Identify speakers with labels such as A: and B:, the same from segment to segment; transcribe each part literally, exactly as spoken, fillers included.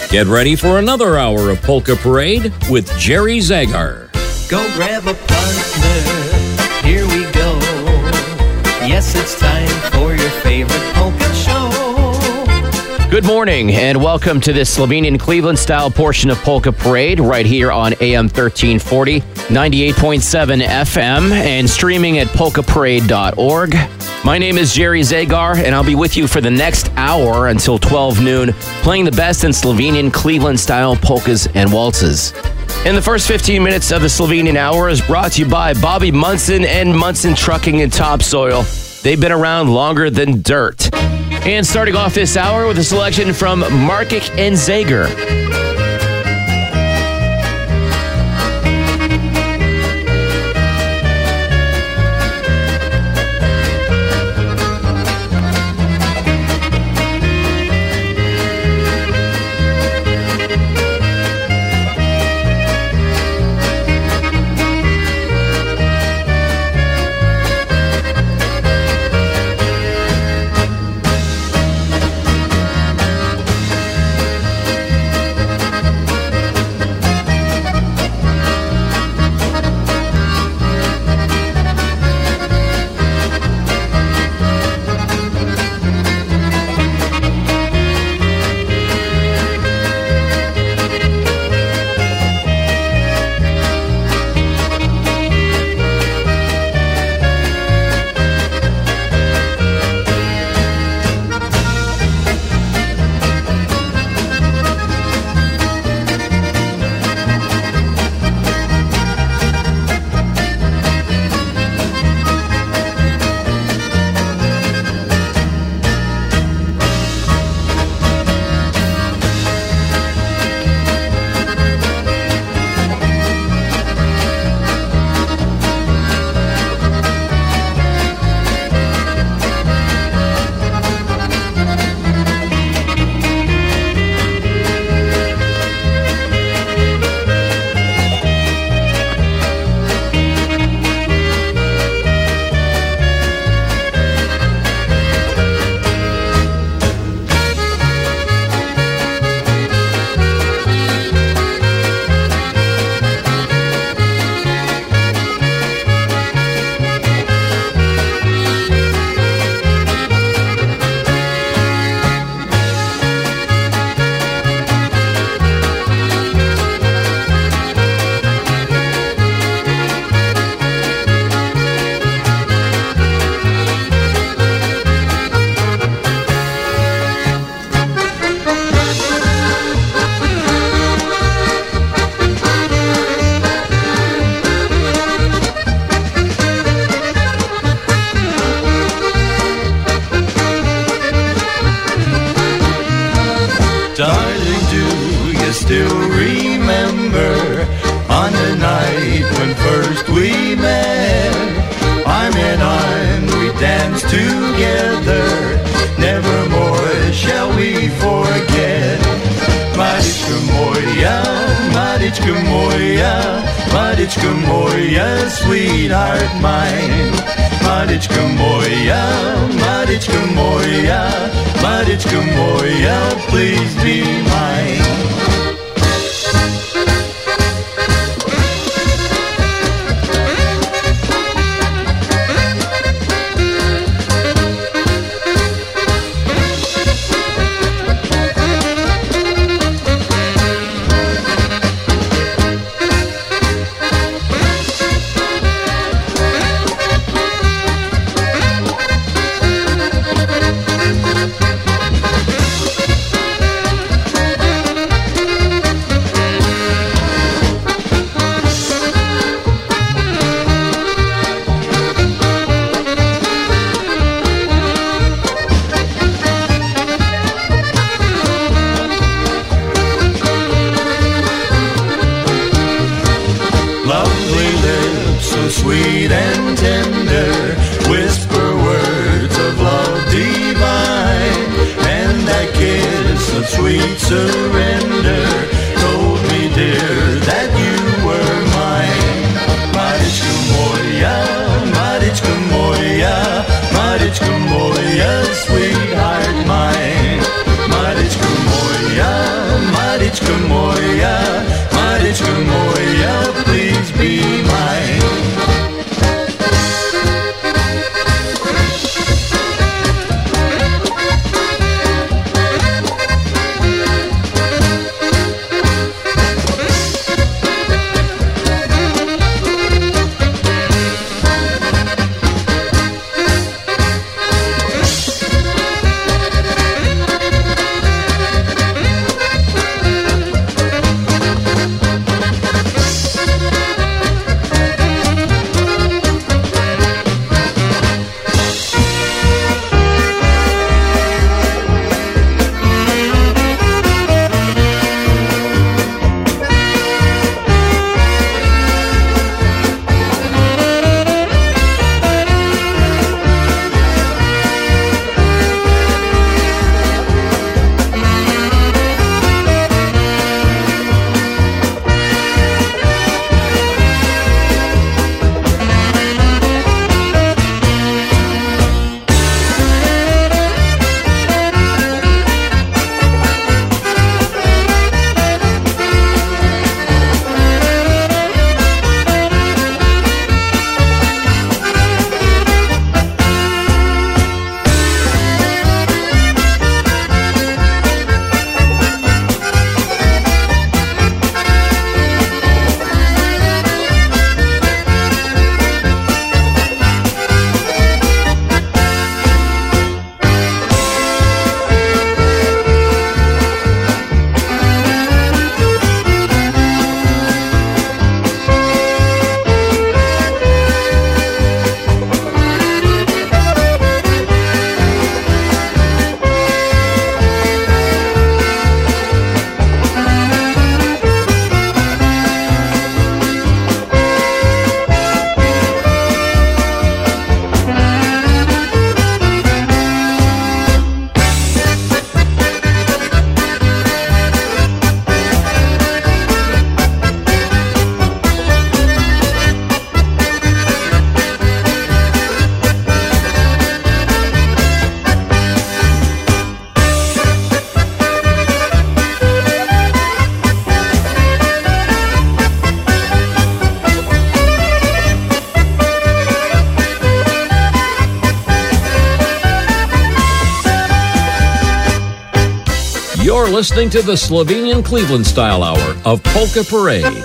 A: Get ready for another hour of Polka Parade with Jerry Zagar.
B: Go grab a partner, here we go. Yes, it's time for your favorite polka show.
C: Good morning and welcome to this Slovenian Cleveland style portion of Polka Parade right here on A M thirteen forty, ninety-eight point seven F M and streaming at polka parade dot org. My name is Jerry Zagar and I'll be with you for the next hour until twelve noon, playing the best in Slovenian Cleveland style polkas and waltzes. In the first fifteen minutes of the Slovenian hour is brought to you by Bobby Munson and Munson Trucking and Topsoil. They've been around longer than dirt. And starting off this hour with a selection from Markic and Zager.
D: Marichka moja, Marichka moja, please be mine.
A: You're listening to the Slovenian Cleveland Style Hour of Polka Parade.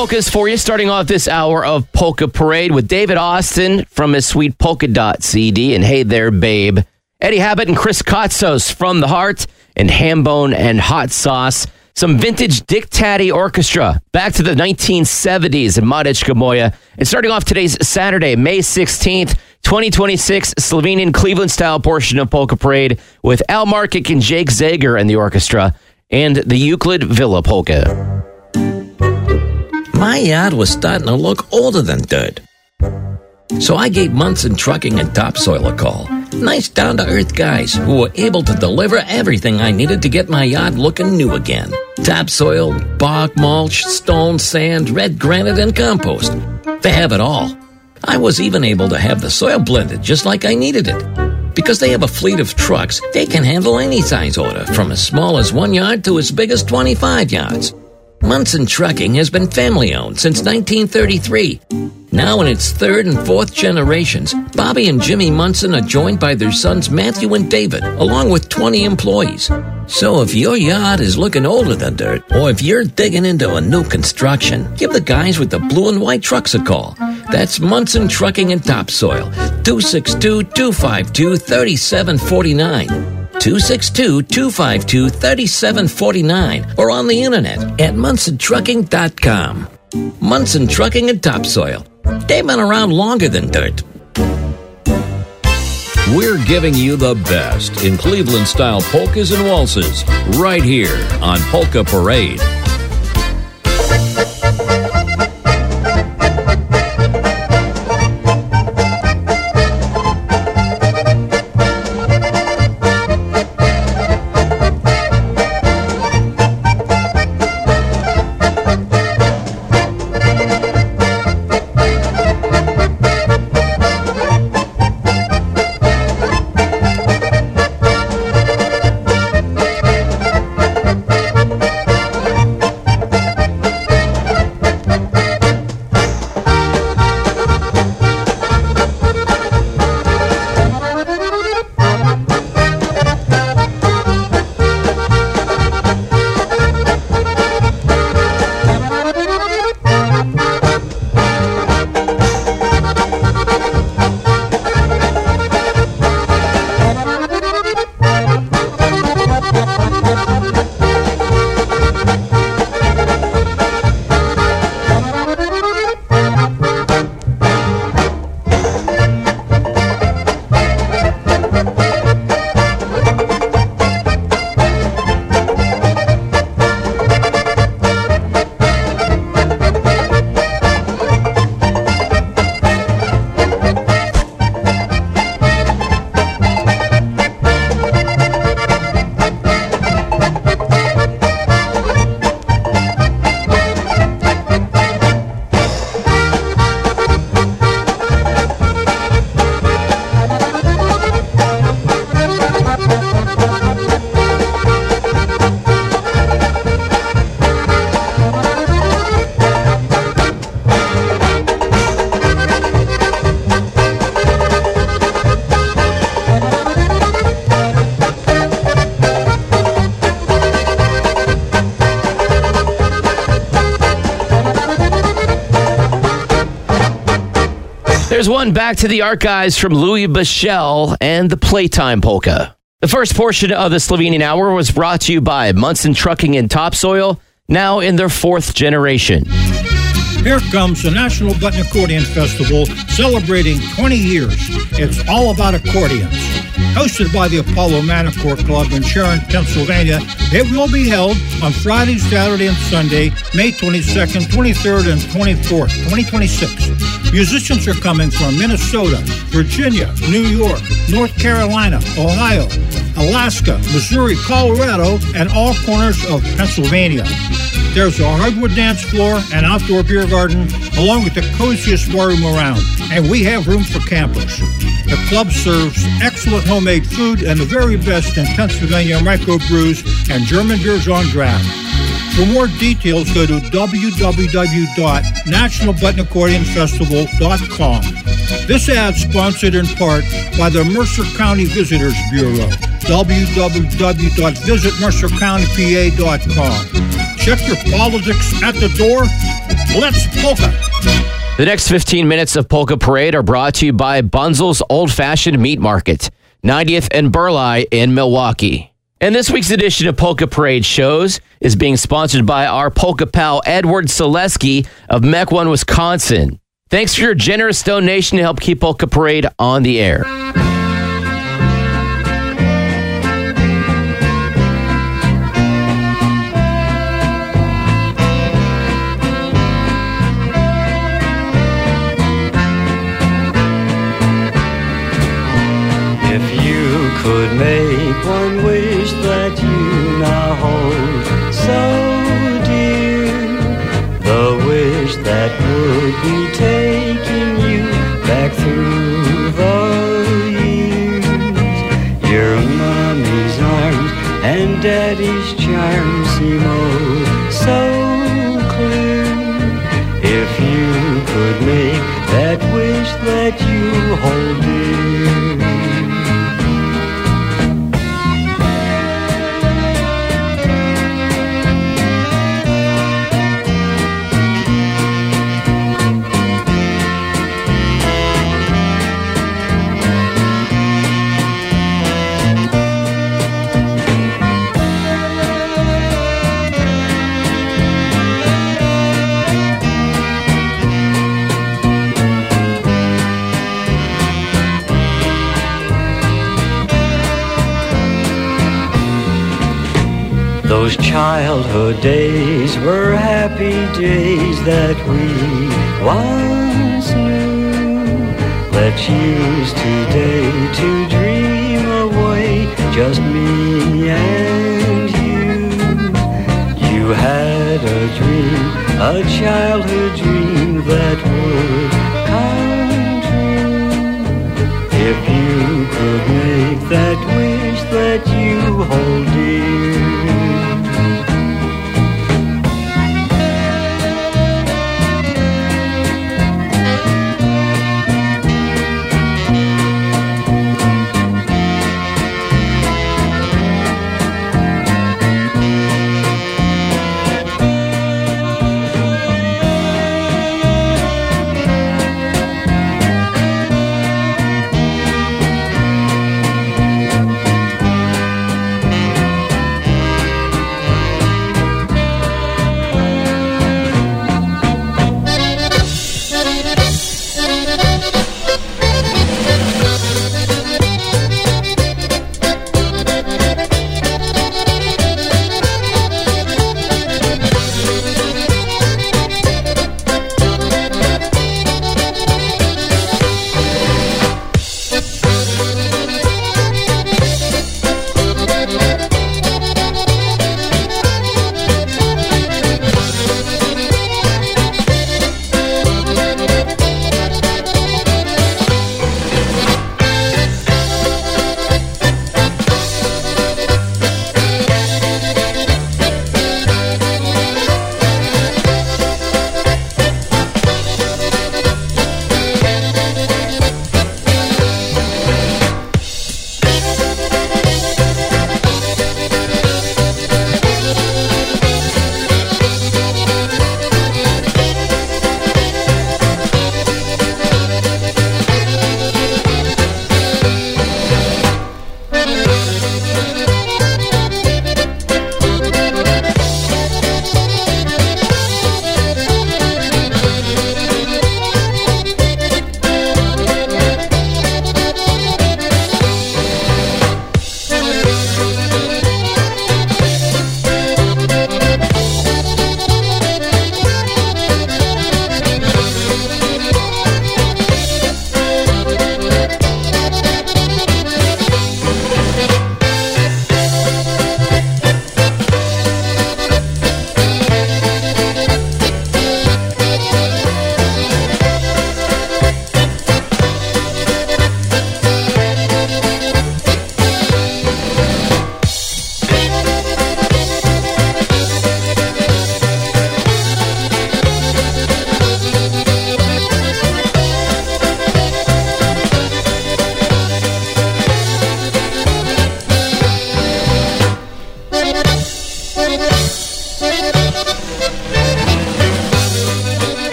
C: polkas for you, starting off this hour of Polka Parade with David Austin from his sweet Polka Dot C D and Hey There Babe. Eddie Habit and Chris Kotzos from The Heart and Hambone and Hot Sauce. Some vintage Dick Taddy Orchestra back to the nineteen seventies in Marichka Moja. And starting off today's Saturday, May sixteenth, twenty twenty-six, Slovenian Cleveland style portion of Polka Parade with Al Markic and Jake Zager and the orchestra and the Euclid Villa Polka.
E: My yard was starting to look older than dirt. So I gave Munson Trucking and Topsoil a call. Nice down-to-earth guys who were able to deliver everything I needed to get my yard looking new again. Topsoil, bog mulch, stone, sand, red granite, and compost. They have it all. I was even able to have the soil blended just like I needed it. Because they have a fleet of trucks, they can handle any size order, from as small as one yard to as big as twenty-five yards. Munson Trucking has been family-owned since nineteen thirty-three. Now in its third and fourth generations, Bobby and Jimmy Munson are joined by their sons Matthew and David, along with twenty employees. So if your yard is looking older than dirt, or if you're digging into a new construction, give the guys with the blue and white trucks a call. That's Munson Trucking and Topsoil, two six two, two five two, three seven four nine. two six two, two five two, three seven four nine or on the internet at munson trucking dot com. Munson Trucking and Topsoil. They've been around longer than dirt.
A: We're giving you the best in Cleveland-style polkas and waltzes right here on Polka Parade.
C: There's one back to the archives from Louis Bichel and the Playtime Polka. The first portion of the Slovenian Hour was brought to you by Munson Trucking and Topsoil, now in their fourth generation.
F: Here comes the National Button Accordion Festival, celebrating twenty years. It's all about accordions. Hosted by the Apollo Manicore Club in Sharon, Pennsylvania, it will be held on Friday, Saturday, and Sunday, May twenty-second, twenty-third, and twenty-fourth, twenty twenty-six. Musicians are coming from Minnesota, Virginia, New York, North Carolina, Ohio, Alaska, Missouri, Colorado, and all corners of Pennsylvania. There's a hardwood dance floor and outdoor beer garden, along with the coziest bar room around, and we have room for campers. The club serves excellent homemade food and the very best in Pennsylvania microbrews and German beers on draft. For more details, go to w w w dot national button accordion festival dot com. This ad sponsored in part by the Mercer County Visitors Bureau, w w w dot visit mercer county p a dot com. Check your politics at the door. Let's polka.
C: The next fifteen minutes of Polka Parade are brought to you by Bunzel's Old Fashioned Meat Market, ninetieth and Burleigh in Milwaukee. And this week's edition of Polka Parade Shows is being sponsored by our polka pal Edward Selesky of Mequon, Wisconsin. Thanks for your generous donation to help keep Polka Parade on the air.
D: Could make one wish that you now hold so dear, the wish that would be taking you back through the years. Your mommy's arms and daddy's charms seem oh so clear. If you could make that wish that you hold dear. Those childhood days were happy days that we once knew. Let's use today to dream away, just me and you. You had a dream, a childhood dream that would come true. If you could make that wish that you hold dear.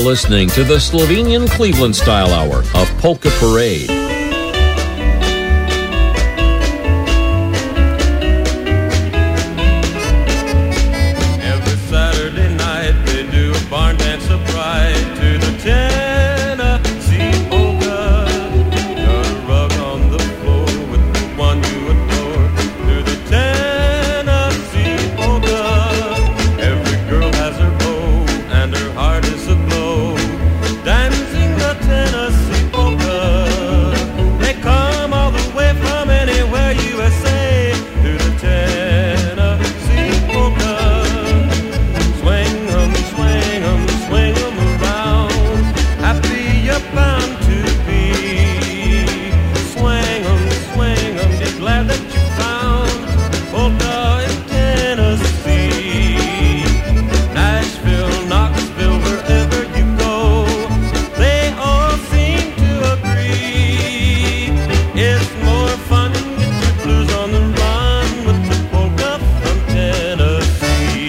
A: listening to the Slovenian Cleveland Style Hour of Polka Parade.
G: Every Saturday night they do a barn dance of pride to the Tennessee polka. Got a rug on the floor with the one you adore to the Tennessee polka. Every girl has her bow and her heart is aglow, dancing the Tennessee polka. They come all the way from anywhere, U S A, to the Tennessee polka. Swing 'em, swing 'em, swing 'em around. Happy you're bound to be. Swing 'em, swing 'em, be glad that you found polka in Tennessee. Nashville, Knoxville, wherever you go, they all seem to agree. It's more fun to get your blues on the run with the polka from Tennessee.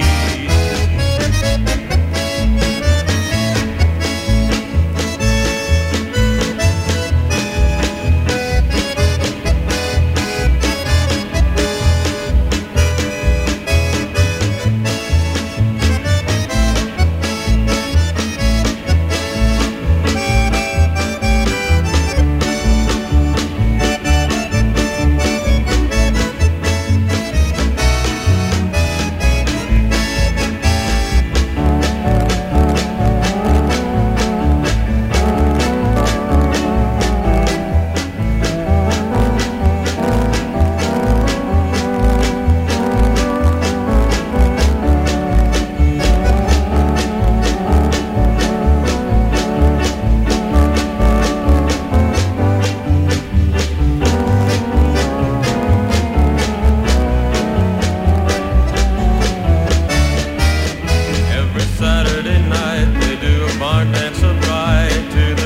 G: Every Saturday night they do a barn dance of pride to the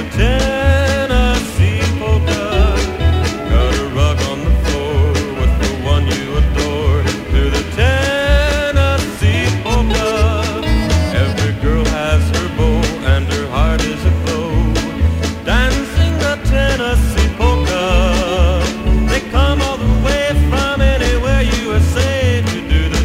G: Tennessee polka. Got a rug on the floor with the one you adore to the Tennessee polka. Every girl has her bow and her heart is aglow, dancing the Tennessee polka. They come all the way from anywhere, U S A, to do the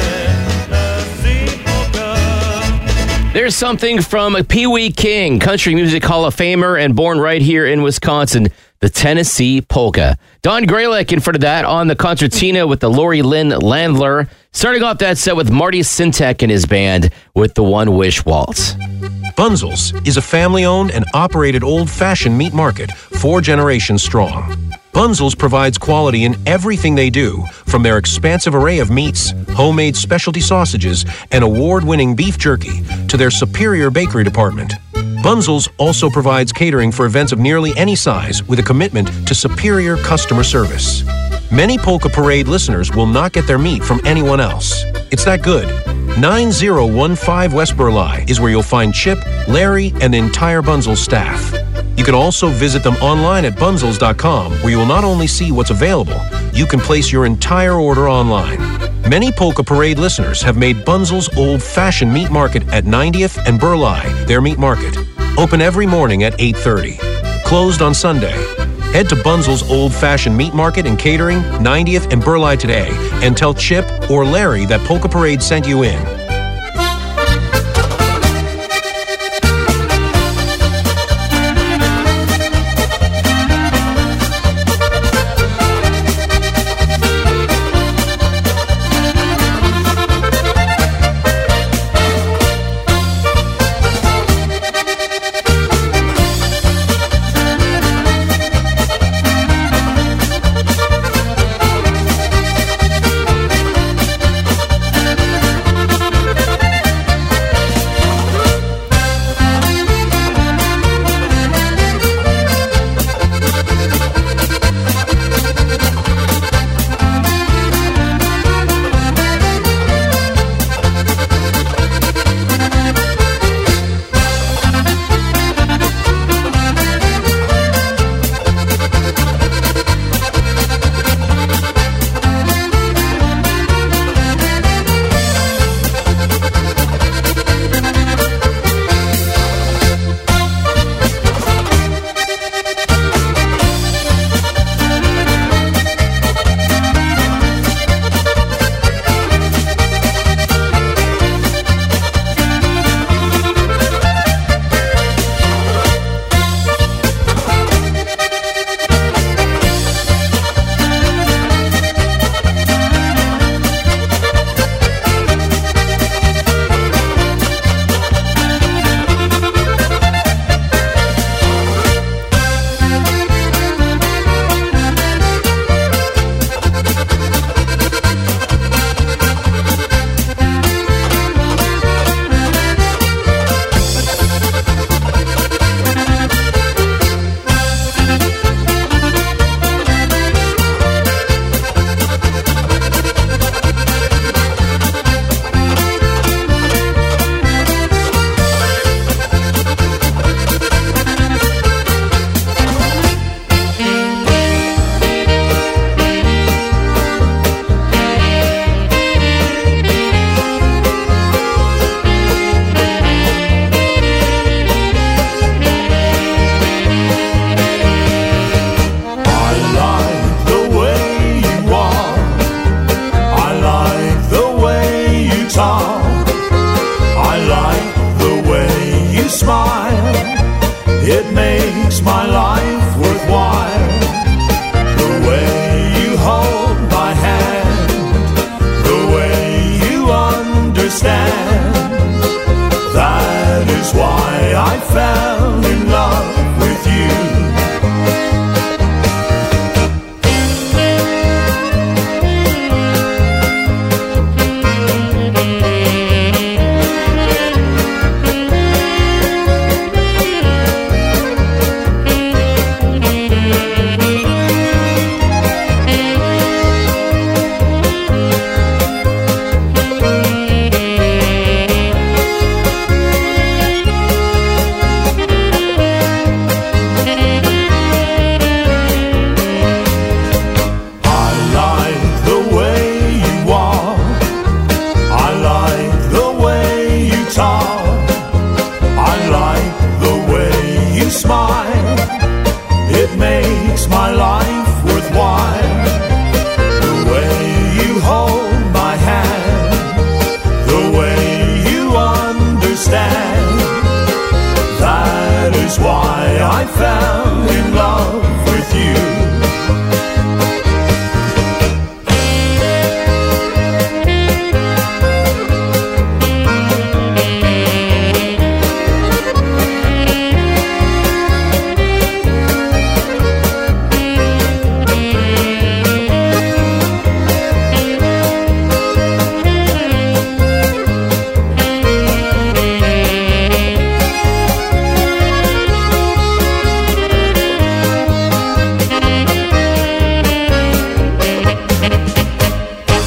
G: Tennessee polka.
C: There's something from Pee Wee King, Country Music Hall of Famer and born right here in Wisconsin, the Tennessee Polka. Don Graylick in front of that on the concertina with the Lori Lynn Landler. Starting off that set with Marty Sintek and his band with the One Wish Waltz.
H: Bunzel's is a family-owned and operated old-fashioned meat market, four generations strong. Bunzel's provides quality in everything they do, from their expansive array of meats, homemade specialty sausages, and award-winning beef jerky, to their superior bakery department. Bunzel's also provides catering for events of nearly any size with a commitment to superior customer service. Many Polka Parade listeners will not get their meat from anyone else. It's that good. nine oh one five West Burleigh is where you'll find Chip, Larry, and the entire Bunzel's staff. You can also visit them online at bunzels dot com, where you will not only see what's available, you can place your entire order online. Many Polka Parade listeners have made Bunzel's old-fashioned meat market at ninetieth and Burleigh their meat market. Open every morning at eight thirty. Closed on Sunday. Head to Bunzel's Old-Fashioned Meat Market and Catering, ninetieth and Burleigh today, and tell Chip or Larry that Polka Parade sent you in.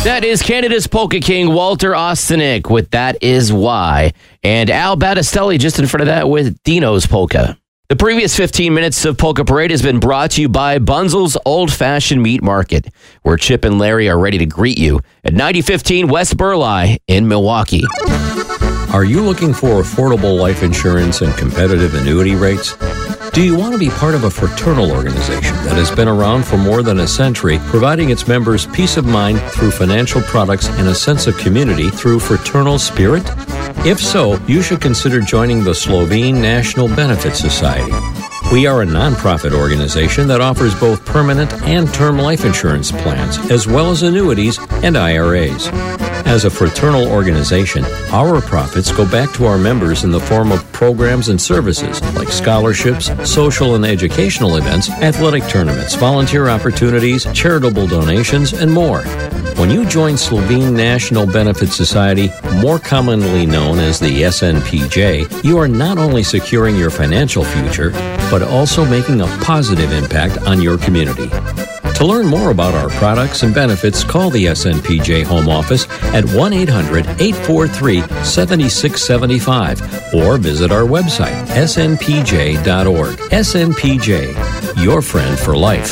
C: That is Canada's Polka King, Walter Ostanek, with That Is Why. And Al Battistelli just in front of that with Dino's Polka. The previous fifteen minutes of Polka Parade has been brought to you by Bunzel's Old Fashioned Meat Market, where Chip and Larry are ready to greet you at ninety fifteen West Burleigh in Milwaukee.
E: Are you looking for affordable life insurance and competitive annuity rates? Do you want to be part of a fraternal organization that has been around for more than a century, providing its members peace of mind through financial products and a sense of community through fraternal spirit? If so, you should consider joining the Slovene National Benefit Society. We are a nonprofit organization that offers both permanent and term life insurance plans, as well as annuities and I R As. As a fraternal organization, our profits go back to our members in the form of programs and services like scholarships, social and educational events, athletic tournaments, volunteer opportunities, charitable donations, and more. When you join Slovene National Benefit Society, more commonly known as the S N P J, you are not only securing your financial future, but also making a positive impact on your community. To learn more about our products and benefits, call the S N P J Home Office at one eight hundred, eight four three, seven six seven five or visit our website, S N P J dot org. S N P J, your friend for life.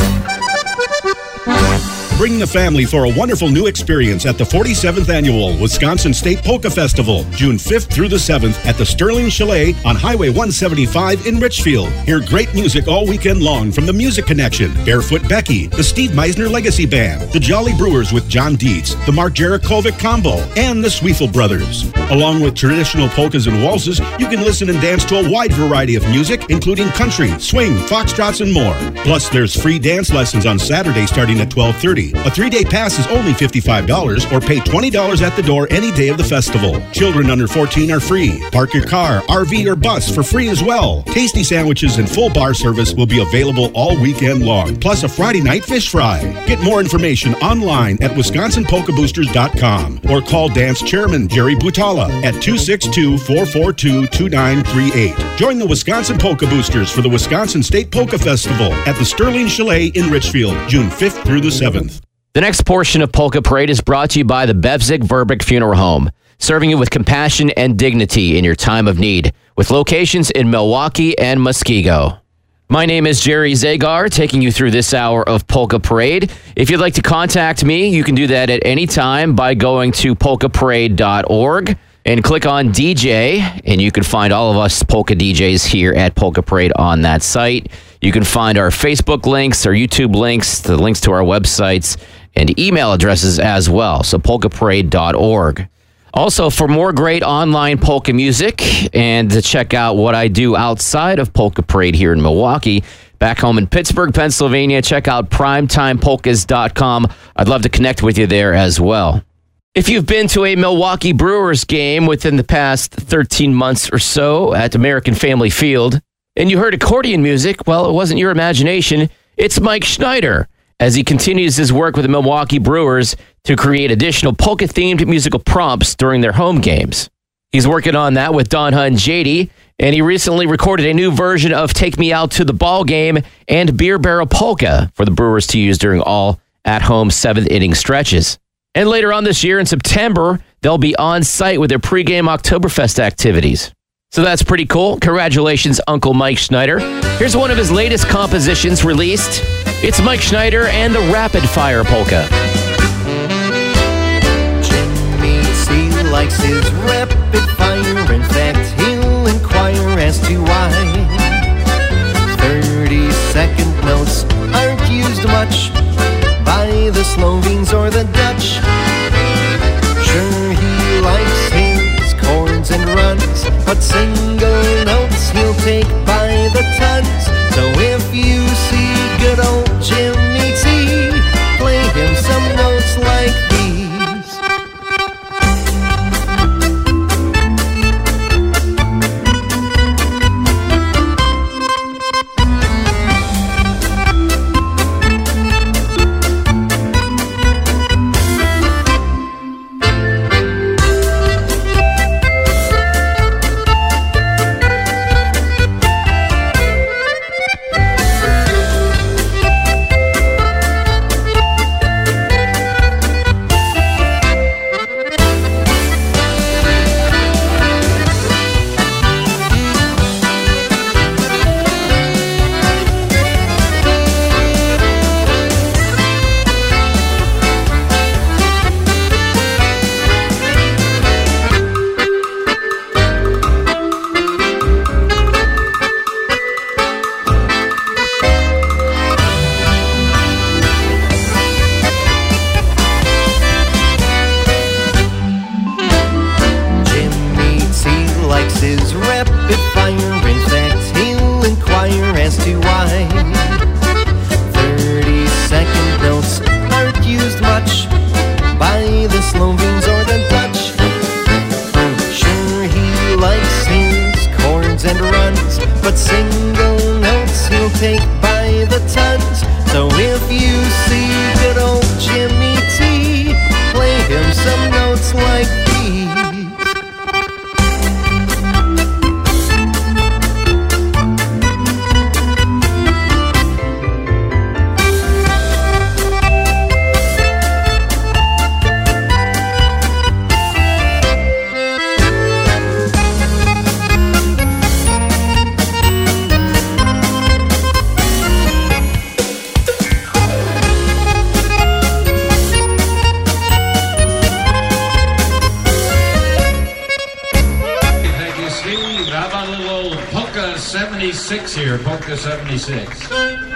I: Bring the family for a wonderful new experience at the forty-seventh Annual Wisconsin State Polka Festival, June fifth through the seventh at the Sterling Chalet on Highway one seventy-five in Richfield. Hear great music all weekend long from the Music Connection, Barefoot Becky, the Steve Meisner Legacy Band, the Jolly Brewers with John Dietz, the Mark Jarakovic Combo, and the Sweefel Brothers. Along with traditional polkas and waltzes, you can listen and dance to a wide variety of music, including country, swing, foxtrots, and more. Plus, there's free dance lessons on Saturday starting at twelve thirty. A three-day pass is only fifty-five dollars or pay twenty dollars at the door any day of the festival. Children under fourteen are free. Park your car, R V, or bus for free as well. Tasty sandwiches and full bar service will be available all weekend long, plus a Friday night fish fry. Get more information online at wisconsin polka boosters dot com or call dance chairman Jerry Butala at two six two, four four two, two nine three eight. Join the Wisconsin Polka Boosters for the Wisconsin State Polka Festival at the Sterling Chalet in Richfield, June fifth through the seventh.
C: The next portion of Polka Parade is brought to you by the Bevzik Verbeck Funeral Home, serving you with compassion and dignity in your time of need, with locations in Milwaukee and Muskego. My name is Jerry Zagar, taking you through this hour of Polka Parade. If you'd like to contact me, you can do that at any time by going to polka parade dot org and click on D J, and you can find all of us polka D Js here at Polka Parade on that site. You can find our Facebook links, our YouTube links, the links to our websites, and email addresses as well, so polka parade dot org. Also, for more great online polka music and to check out what I do outside of Polka Parade here in Milwaukee, back home in Pittsburgh, Pennsylvania, check out primetime polkas dot com. I'd love to connect with you there as well. If you've been to a Milwaukee Brewers game within the past thirteen months or so at American Family Field, and you heard accordion music, well, it wasn't your imagination. It's Mike Schneider, as he continues his work with the Milwaukee Brewers to create additional polka-themed musical prompts during their home games. He's working on that with Don Hunt J D, and he recently recorded a new version of Take Me Out to the Ball Game and Beer Barrel Polka for the Brewers to use during all at-home seventh-inning stretches. And later on this year in September, they'll be on site with their pregame Oktoberfest activities. So that's pretty cool. Congratulations, Uncle Mike Schneider. Here's one of his latest compositions released. It's Mike Schneider and the Rapid Fire Polka.
B: Jimmy C. likes his rapid fire. In fact, he'll inquire as to why. thirty-second notes aren't used much by the Slovenes or the Dutch. Sure, he likes his chords and runs, but single notes he'll take by the tons. So if you see good old Jimmy T, play him some notes like these. Slovenes or the Dutch. Sure, he likes his corns and runs, but single notes he'll take by the tons. So if you see good old Jimmy T, play him some notes like these.
J: seventy-six here, Polka seventy-six.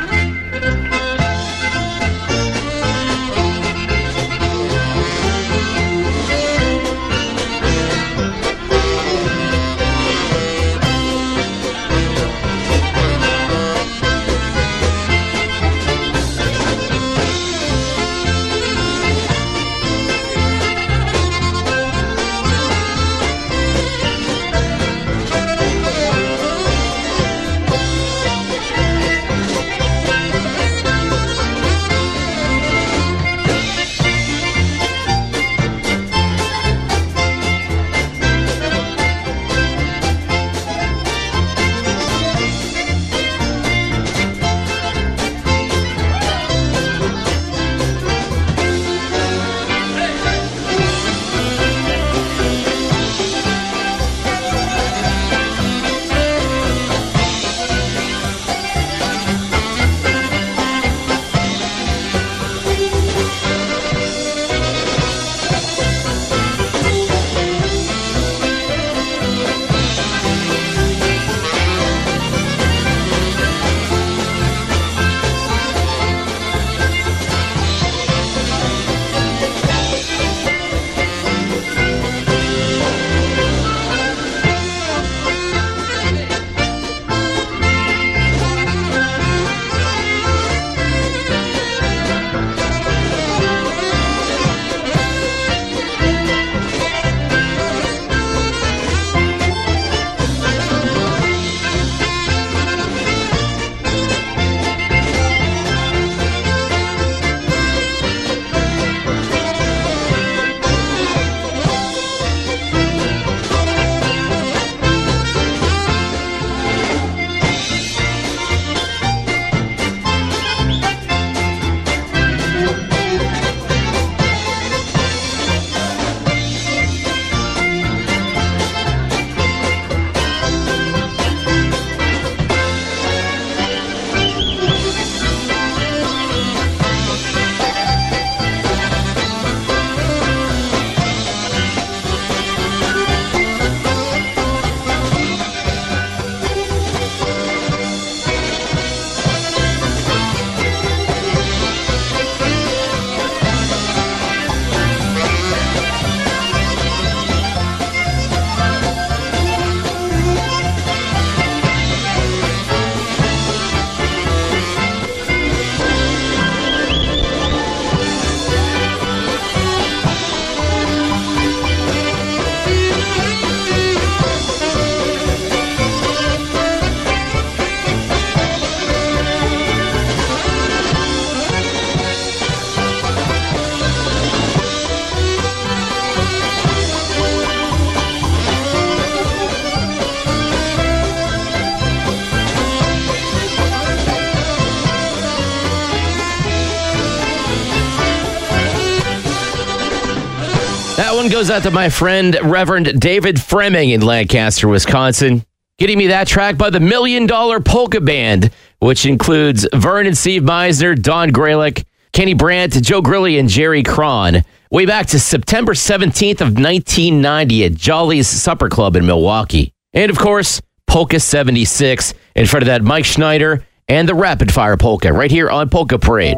C: That one goes out to my friend, Reverend David Fremming in Lancaster, Wisconsin. Getting me that track by the Million Dollar Polka Band, which includes Vern and Steve Meisner, Don Graylick, Kenny Brandt, Joe Grilly, and Jerry Cron. Way back to September seventeenth of nineteen ninety at Jolly's Supper Club in Milwaukee. And of course, Polka seventy-six. In front of that, Mike Schneider and the Rapid Fire Polka right here on Polka Parade.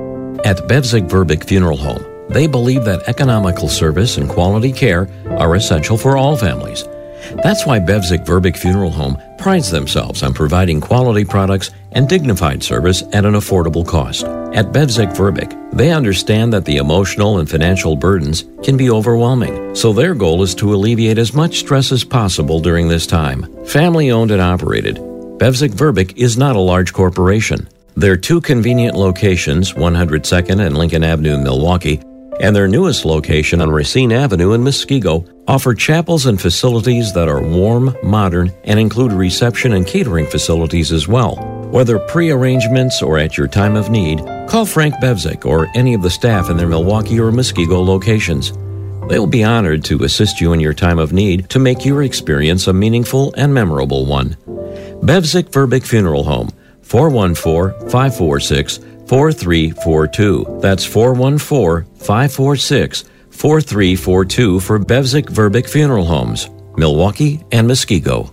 E: At Bevzig Verbeek Funeral Home, they believe that economical service and quality care are essential for all families. That's why Bevzig Verbeek Funeral Home prides themselves on providing quality products
A: and dignified service at an affordable cost. At Bevzik Verbic, they understand that the emotional and financial burdens can be overwhelming, so their goal is to alleviate as much stress as possible during this time. Family owned and operated, Bevzik Verbic is not a large corporation. Their two convenient locations, one hundred second and Lincoln Avenue in Milwaukee, and their newest location on Racine Avenue in Muskego, offer chapels and facilities that are warm, modern, and include reception and catering facilities as well. Whether pre-arrangements or at your time of need, call Frank Bevzik or any of the staff in their Milwaukee or Muskego locations. They will be honored to assist you in your time of need to make your experience a meaningful and memorable one. Bevzik Verbic Funeral Home, four one four, five four six, four three four two. That's four one four, five four six, four three four two for Bevzik Verbic Funeral Homes, Milwaukee and Muskego.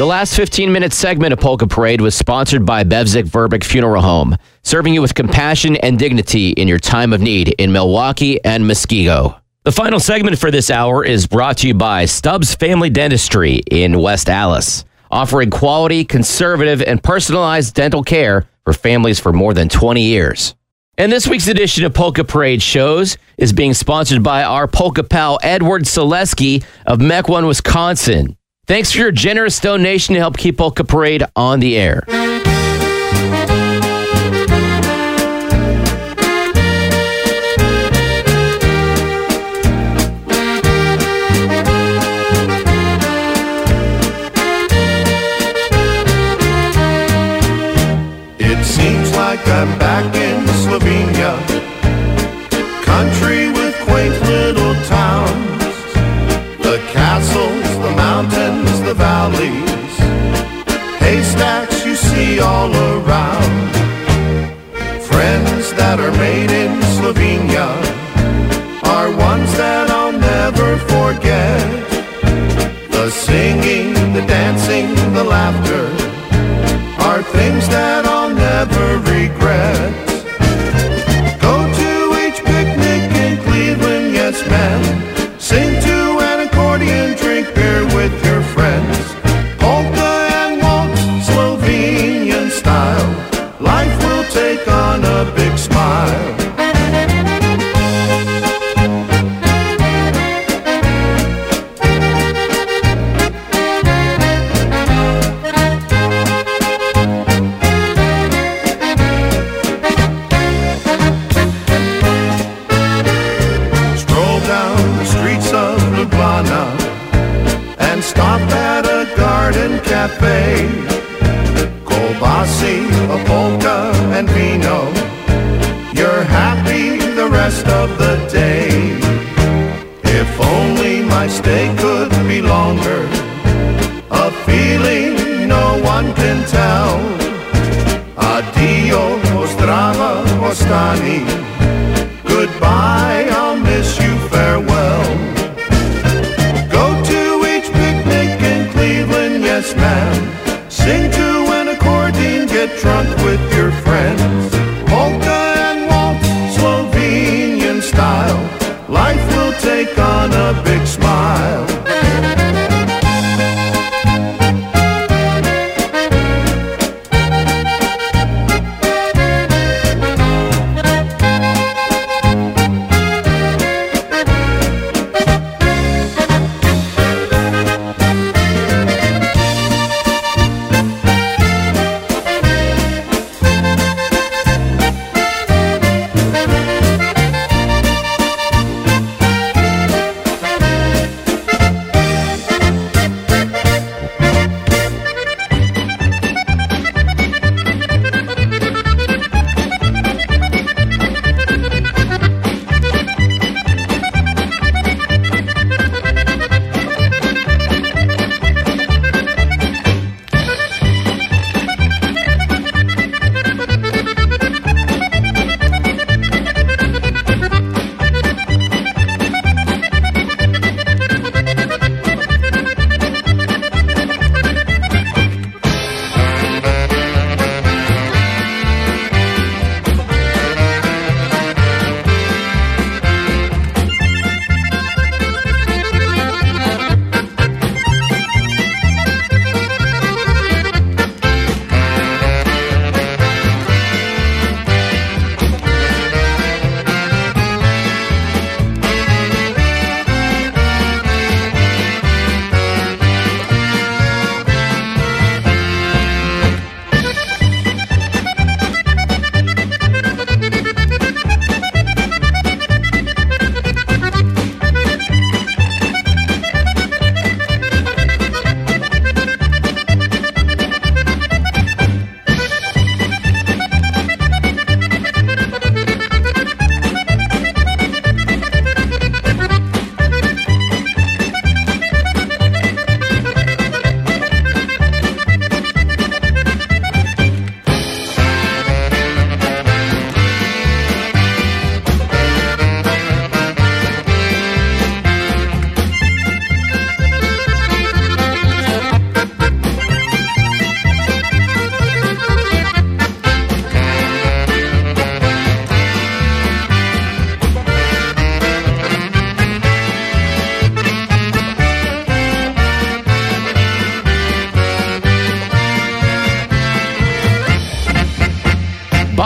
C: last fifteen-minute segment of Polka Parade was sponsored by Bevzik Verbeck Funeral Home, serving you with compassion and dignity in your time of need in Milwaukee and Muskego. The final segment for this hour is brought to you by Stubbs Family Dentistry in West Allis, offering quality, conservative, and personalized dental care for families for more than twenty years. And this week's edition of Polka Parade Shows is being sponsored by our Polka pal Edward Selesky of Mequon, Wisconsin. Thanks for your generous donation to help keep Polka Parade on the air.
K: It seems like I'm back in Slovenia, country with quaint little towns, the castles, the mountains, the valleys, haystacks you see all around. Friends that are made in Slovenia are ones that I'll never forget. The singing, the dancing, the laughter are things that I'll never regret. Go to each picnic in Cleveland, yes ma'am. Sing to an accordion, drink beer with your friends. Polka and waltz, Slovenian style. Life will take on a big smile. Stop at a garden cafe, kolbasi, a polka and vino. You're happy the rest of the day. If only my stay could be longer, a feeling no one can tell. Addio, ostrava, ostani. Goodbye, I'll miss you, farewell. Yes, ma'am. Sing to an accordion, get drunk with your friends. Polka and waltz, Slovenian style. Life will take on a big smile.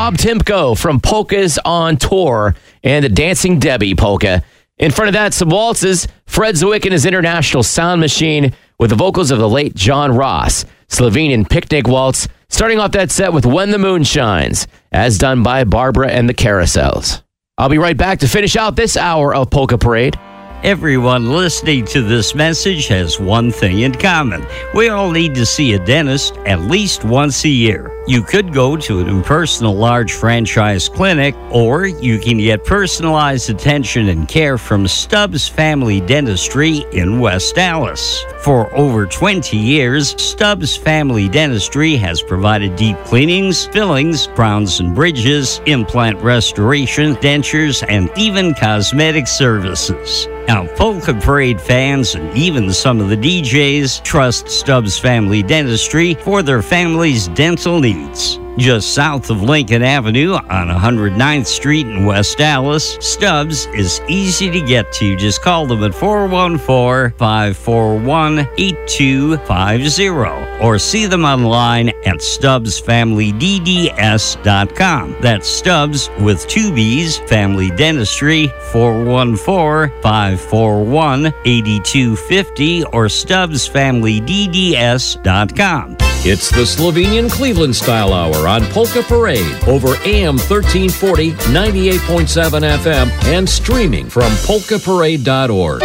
C: Bob Timko from Polkas on Tour and the Dancing Debbie polka. In front of that, some waltzes. Fred Zwick and his International Sound Machine with the vocals of the late John Ross. Slovenian Picnic Waltz, starting off that set with When the Moon Shines, as done by Barbara and the Carousels. I'll be right back to finish out this hour of Polka Parade.
L: Everyone listening to this message has one thing in common. We all need to see a dentist at least once a year. You could go to an impersonal large franchise clinic, or you can get personalized attention and care from Stubbs Family Dentistry in West Dallas. For over twenty years, Stubbs Family Dentistry has provided deep cleanings, fillings, crowns and bridges, implant restoration, dentures, and even cosmetic services. Now, Polka Parade fans and even some of the D Js trust Stubbs Family Dentistry for their family's dental needs. Just south of Lincoln Avenue on one hundred ninth Street in West Dallas, Stubbs is easy to get to. Just call them at four one four, five four one, eight two five zero or see them online at stubbs family d d s dot com. That's Stubbs with two B's, Family Dentistry, four one four, five four one, eight two five zero or stubbs family d d s dot com.
A: It's the Slovenian Cleveland Style Hour on Polka Parade over A M thirteen forty, ninety-eight point seven F M and streaming from polka parade dot org.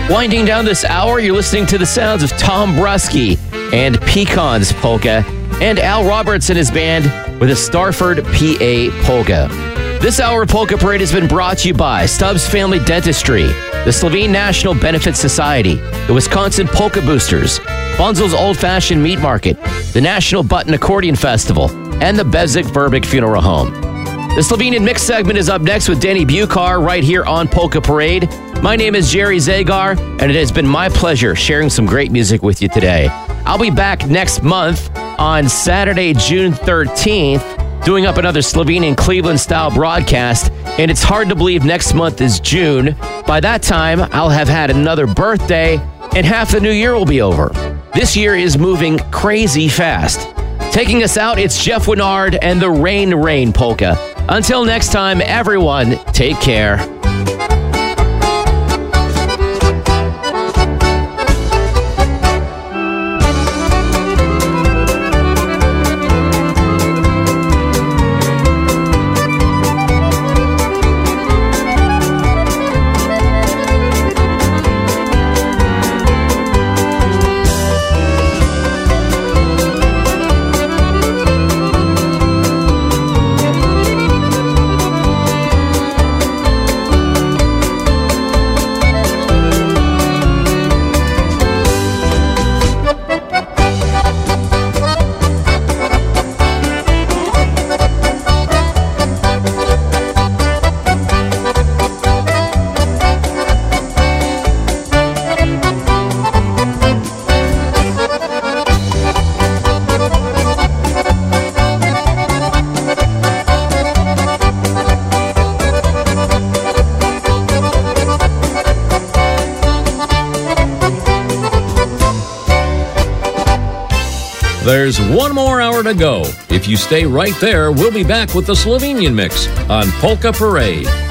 C: Winding down this hour, you're listening to the sounds of Tom Brusky and Pecans Polka, and Al Roberts and his band with a Starford P A Polka. This hour of Polka Parade has been brought to you by Stubbs Family Dentistry, the Slovene National Benefit Society, the Wisconsin Polka Boosters, Bunzel's Old Fashioned Meat Market, the National Button Accordion Festival, and the Bezic Verbic Funeral Home. The Slovenian Mix segment is up next with Danny Bukar right here on Polka Parade. My name is Jerry Zagar, and it has been my pleasure sharing some great music with you today. I'll be back next month on Saturday, June thirteenth, doing up another Slovenian Cleveland-style broadcast, and it's hard to believe next month is June. By that time, I'll have had another birthday, and half the new year will be over. This year is moving crazy fast. Taking us out, it's Jeff Winard and the Rain Rain Polka. Until next time, everyone, take care.
A: There's one more hour to go. If you stay right there, we'll be back with the Slovenian Mix on Polka Parade.